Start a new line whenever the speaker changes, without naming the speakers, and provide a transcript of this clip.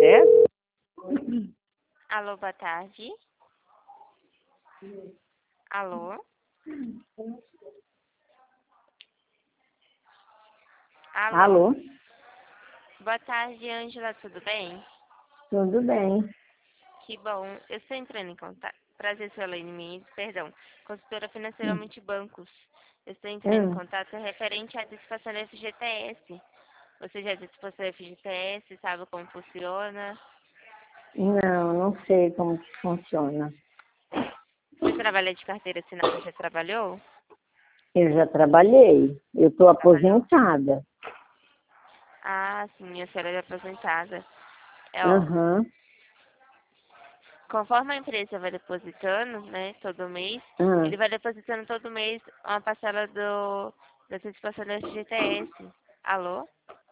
É?
Alô, boa tarde. Alô? Alô?
Alô?
Boa tarde, Ângela, tudo bem?
Tudo bem.
Que bom. Eu estou entrando em contato. Prazer, sou Elaine Mendes, perdão. Consultora financeira Multibancos. Eu estou entrando em
Hum.
contato referente à antecipação da FGTS. Você já antecipou sua FGTS? Sabe como funciona?
Não, não sei como que funciona.
Você trabalha de carteira assinada? Já trabalhou?
Eu já trabalhei. Eu estou
Trabalhou?
aposentada.
Ah, sim, a senhora é aposentada. Ó,
Aham.
conforme a empresa vai depositando, né, todo mês,
Ah.
ele vai depositando todo mês uma parcela da antecipação da FGTS. Alô?